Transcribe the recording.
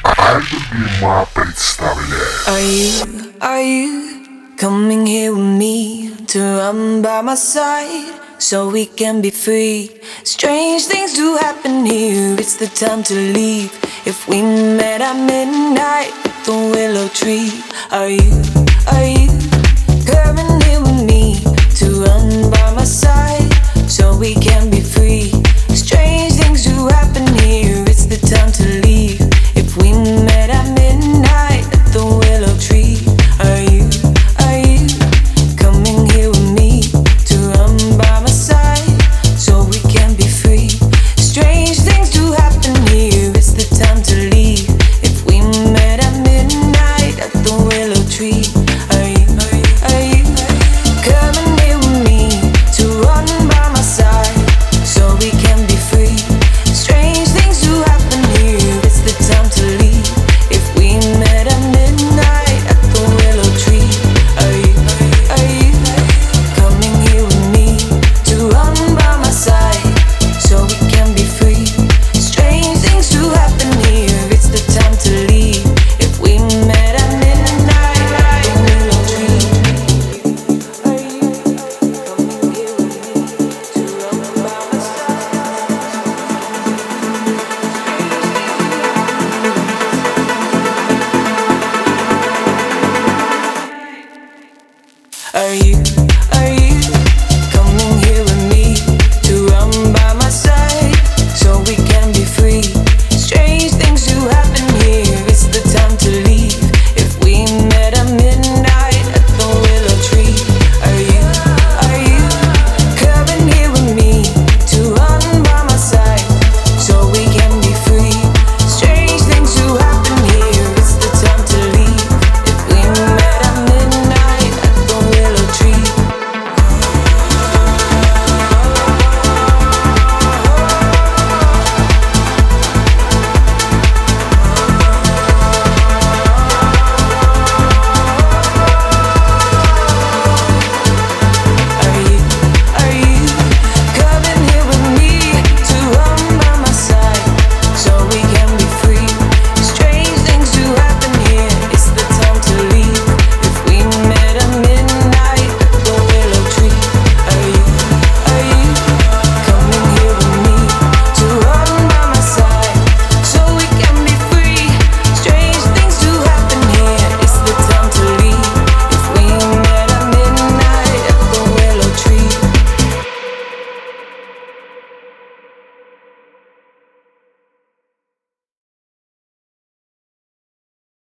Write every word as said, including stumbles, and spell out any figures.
Альбима представляет. Are you, are you coming here with me to run by my side so we can be free? Strange things do happen here, it's the time to leave. If we met at midnight, the willow tree. Are you, are you coming here with me to run by my side?